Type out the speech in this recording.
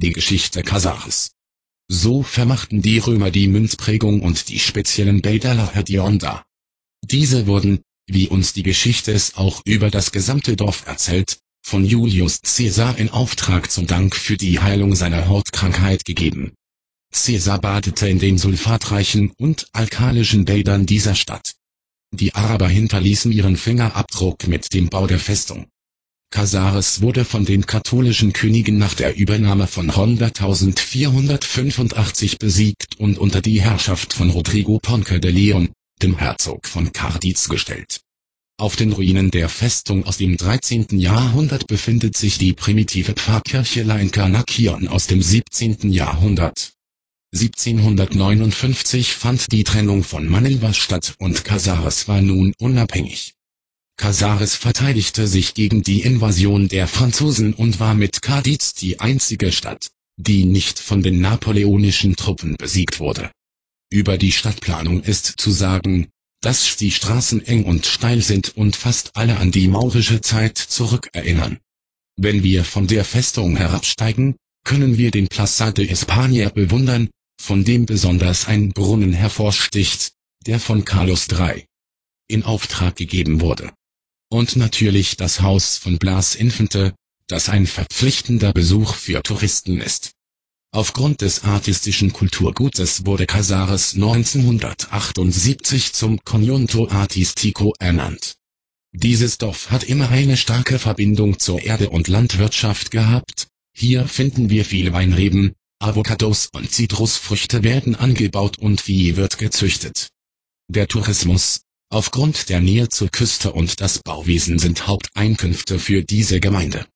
die Geschichte Casares. So vermachten die Römer die Münzprägung und die speziellen Bäder Lahedionda. Diese wurden, wie uns die Geschichte es auch über das gesamte Dorf erzählt, von Julius Caesar in Auftrag zum Dank für die Heilung seiner Hautkrankheit gegeben. Caesar badete in den sulfatreichen und alkalischen Bädern dieser Stadt. Die Araber hinterließen ihren Fingerabdruck mit dem Bau der Festung. Casares wurde von den katholischen Königen nach der Übernahme von 485 besiegt und unter die Herrschaft von Rodrigo Ponce de Leon, dem Herzog von Cádiz, gestellt. Auf den Ruinen der Festung aus dem 13. Jahrhundert befindet sich die primitive Pfarrkirche La Encarnación aus dem 17. Jahrhundert. 1759 fand die Trennung von Manilva statt und Casares war nun unabhängig. Casares verteidigte sich gegen die Invasion der Franzosen und war mit Cádiz die einzige Stadt, die nicht von den napoleonischen Truppen besiegt wurde. Über die Stadtplanung ist zu sagen, dass die Straßen eng und steil sind und fast alle an die maurische Zeit zurückerinnern. Wenn wir von der Festung herabsteigen, können wir den Plaça de España bewundern, von dem besonders ein Brunnen hervorsticht, der von Carlos III. in Auftrag gegeben wurde. Und natürlich das Haus von Blas Infante, das ein verpflichtender Besuch für Touristen ist. Aufgrund des artistischen Kulturgutes wurde Casares 1978 zum Conjunto Artístico ernannt. Dieses Dorf hat immer eine starke Verbindung zur Erde und Landwirtschaft gehabt. Hier finden wir viele Weinreben, Avocados und Zitrusfrüchte werden angebaut und Vieh wird gezüchtet. Der Tourismus, aufgrund der Nähe zur Küste und das Bauwesen sind Haupteinkünfte für diese Gemeinde.